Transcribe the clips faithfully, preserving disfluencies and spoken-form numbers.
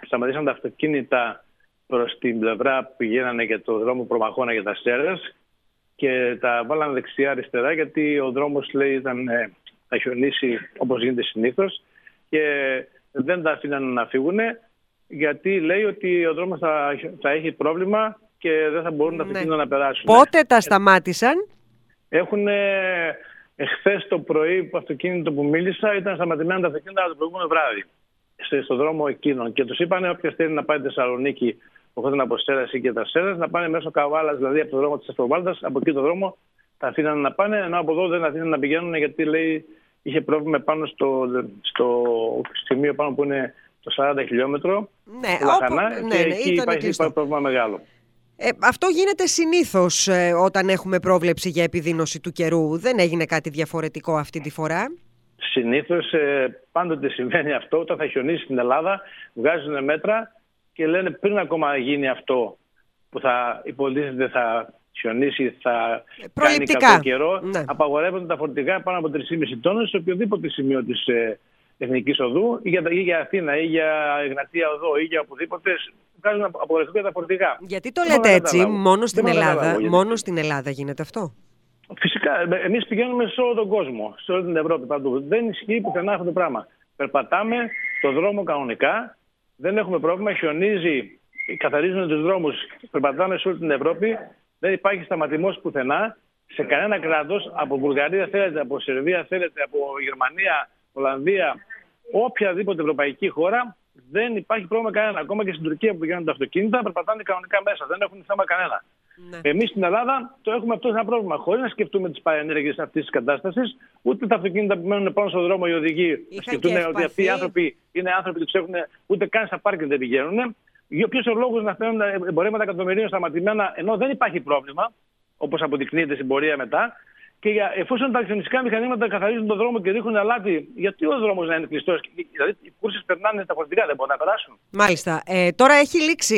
σταματήσαν τα αυτοκίνητα προς την πλευρά που πηγαίνανε για το δρόμο Προμαχώνα για τα Σέρρας και τα βάλανε δεξιά-αριστερά, γιατί ο δρόμος, λέει, ήταν, ε, θα χιονίσει όπως γίνεται συνήθως και δεν τα αφήναν να φύγουν, γιατί λέει ότι ο δρόμος θα, θα έχει πρόβλημα και δεν θα μπορούν τα αυτοκίνητα ναι. να περάσουν. Πότε τα σταμάτησαν? Έχουν εχθές το πρωί, που αυτοκίνητο που μίλησα, ήταν σταματημένα τα αυτοκίνητα το προηγούμενο βράδυ στον δρόμο εκείνον. Και τους είπανε όποιος θέλει να πάει Θεσσαλονίκη, οπότε από Σέρρας ή και τα Σέρρας, να πάνε μέσω Καβάλας, δηλαδή από το δρόμο της Αστροβάλτας, από εκεί το δρόμο τα αφήναν να πάνε, ενώ από εδώ δεν αφήναν να πηγαίνουν, γιατί λέει είχε πρόβλημα πάνω στο, στο σημείο πάνω που είναι το σαράντα χιλιόμετρο, ναι, Λαχανά, όπου, και ναι, ναι, εκεί υπάρχει, υπάρχει πρόβλημα μεγάλο. Ε, αυτό γίνεται συνήθως ε, όταν έχουμε πρόβλεψη για επιδείνωση του καιρού. Δεν έγινε κάτι διαφορετικό αυτή τη φορά? Συνήθως ε, πάντοτε συμβαίνει αυτό. Όταν θα χιονίσει στην Ελλάδα, βγάζουν μέτρα και λένε πριν ακόμα γίνει αυτό που θα υποτίθεται θα χιονίσει, θα κάνει κακό καιρό, ναι. απαγορεύονται τα φορτηγά πάνω από τρεις κόμμα πέντε τόνους σε οποιοδήποτε σημείο της ε, Εθνικής Οδού, ή για, ή για Αθήνα, ή για Εγνατία Οδό, ή για οπουδήποτε. Βγάζουν απογορευτικά τα φορτηγά. Γιατί το λέτε έτσι, μόνο στην, Ελλάδα, μόνο στην Ελλάδα γίνεται αυτό? Φυσικά, εμείς πηγαίνουμε σε όλο τον κόσμο, σε όλη την Ευρώπη παντού. Δεν ισχύει πουθενά αυτό το πράγμα. Περπατάμε το δρόμο κανονικά, δεν έχουμε πρόβλημα, χιονίζει, καθαρίζουν τους δρόμους, περπατάμε σε όλη την Ευρώπη, δεν υπάρχει σταματημός πουθενά, σε κανένα κράτος, από Βουλγαρία θέλετε, από Σερβία θέλετε, από Γερμανία, Ολλανδία, οποιαδήποτε ευρωπαϊκή χώρα, δεν υπάρχει πρόβλημα κανένα. Ακόμα και στην Τουρκία που πηγαίνουν τα αυτοκίνητα, περπατάνε κανονικά μέσα, δεν έχουν θέμα κανένα. Ναι. Εμείς στην Ελλάδα το έχουμε αυτό ένα πρόβλημα. Χωρίς να σκεφτούμε τις παρενέργειες αυτής της κατάστασης, ούτε τα αυτοκίνητα που μένουν πάνω στον δρόμο οι οδηγοί να σκεφτούν ότι αυτοί οι άνθρωποι είναι άνθρωποι που τους έχουν, ούτε καν στα πάρκινγκ δεν πηγαίνουν. Ποιος ο λόγος να φέρουν εμπορεύματα εκατομμυρίων σταματημένα, ενώ δεν υπάρχει πρόβλημα, όπως αποδεικνύεται στην πορεία μετά. Και για, εφόσον τα χιονιστικά μηχανήματα καθαρίζουν τον δρόμο και ρίχνουν αλάτι, γιατί ο δρόμος να είναι κλειστός? Δηλαδή οι κούρσες περνάνε τα φορτηγά, δεν μπορούν να περάσουν. Μάλιστα. Ε, τώρα έχει λήξει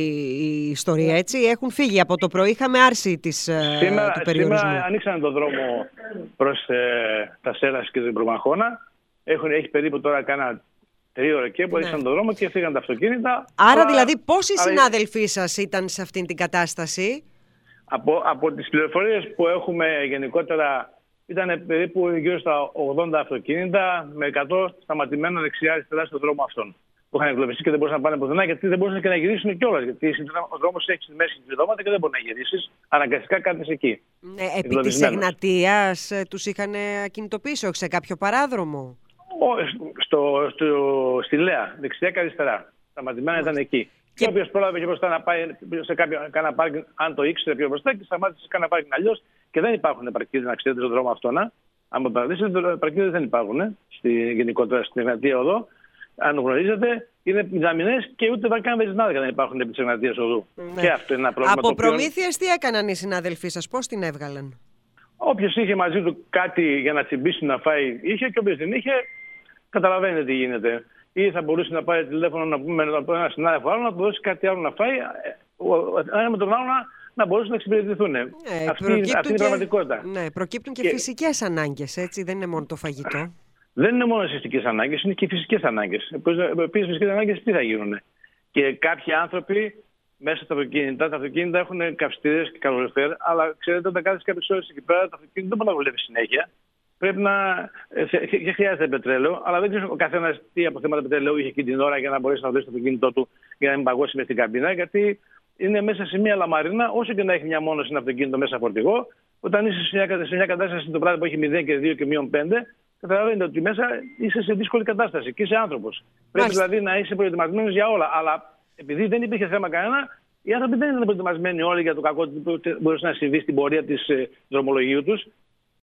η ιστορία, έτσι. Έχουν φύγει από το πρωί. Είχαμε άρση της, σήμερα, του περιορισμού. Σήμερα ανοίξανε τον δρόμο προς ε, τα Σέρρας και την Προμαχώνα. Έχουν, έχει περίπου τώρα κάνα τρία ώρα και που ανοίξαν ναι. τον δρόμο και φύγαν τα αυτοκίνητα. Άρα, αλλά, δηλαδή πόσοι άρα... συνάδελφοί σας ήταν σε αυτήν την κατάσταση? Από, από τις πληροφορίες που έχουμε γενικότερα ήταν περίπου γύρω στα ογδόντα αυτοκίνητα με εκατό σταματημένα δεξιά-αριστερά στον δρόμο αυτόν. Που είχαν εγκλωβιστεί και δεν μπορούσαν να πάνε πουθενά, γιατί δεν μπορούσαν και να γυρίσουν κιόλας. Γιατί ο δρόμος έχει στη μέση χιλιόμετρα και δεν μπορεί να γυρίσεις. Αναγκαστικά κάθεσαι εκεί. Ναι, επί της Εγνατίας τους είχαν ακινητοποιήσει, όχι σε κάποιο παράδρομο? Ο, στο, στο, στη Λέα, δεξιά και αριστερά. Σταματημένα ήταν εκεί. Και όποιος πρόλαβε και μπροστά να πάει σε κάποιο κάνα πάρκινγκ, αν το ήξερε πιο μπροστά, και σταμάτησε σε κάνα πάρκινγκ αλλιώς. Και δεν υπάρχουν παρκίδες, να ξέρετε, στον δρόμο αυτόν. Αν παραδείσετε, παρκίδες δεν υπάρχουν στη, γενικότερα στην Εγνατία Οδό. Αν γνωρίζετε, είναι μηδαμινές και ούτε καν βενζινάδικα δεν υπάρχουν επί της Εγνατίας Οδού. Ναι. Και αυτό είναι ένα πρόβλημα. Από προμήθειες τι έκαναν οι συνάδελφοί σας, πώς την έβγαλαν? Όποιος είχε μαζί του κάτι για να τσιμπήσει να φάει, είχε, και όποιος δεν είχε, καταλαβαίνετε τι γίνεται. Ή θα μπορούσε να πάρει τηλέφωνο να πούμε με ένα συνάδελφο άλλο, να του δώσει κάτι άλλο να φάει, ένα με τον άλλο να, να μπορούσαν να εξυπηρετηθούν. Ε, αυτή, αυτή είναι η πραγματικότητα. Ναι, προκύπτουν και, και φυσικές ανάγκες, έτσι, δεν είναι μόνο το φαγητό. Δεν είναι μόνο οι φυσικές ανάγκες, είναι και οι φυσικές ανάγκες. Επίσης, φυσικές ανάγκες τι θα γίνουν? Και κάποιοι άνθρωποι μέσα στα αυτοκίνητα, τα αυτοκίνητα έχουν καυστήρες και καλοριφέρ, αλλά ξέρετε, όταν κάθεσαι κάποιες ώρες εκεί πέρα, το αυτοκίνητο δεν μπορεί να δουλεύει συνέχεια. Πρέπει να. Δεν χρειάζεται πετρέλαιο, αλλά δεν ξέρω ο καθένας τι αποθέματα πετρελαίου είχε εκείνη την ώρα για να μπορέσει να δουλέψει το αυτοκίνητό του για να μην παγώσει μες στην καμπίνα. Γιατί είναι μέσα σε μια λαμαρίνα, όσο και να έχει μια μόνωση ένα αυτοκίνητο μέσα φορτηγό, όταν είσαι σε μια, σε μια κατάσταση το βράδυ που έχει μηδέν και δύο και μείον πέντε, καταλαβαίνετε ότι μέσα είσαι σε δύσκολη κατάσταση και είσαι άνθρωπος. Πρέπει δηλαδή να είσαι προετοιμασμένος για όλα. Αλλά επειδή δεν υπήρχε θέμα κανένα, οι άνθρωποι δεν ήταν προετοιμασμένοι όλοι για το κακό που μπορούσε να συμβεί στην πορεία της ε, δρομολογίου τους.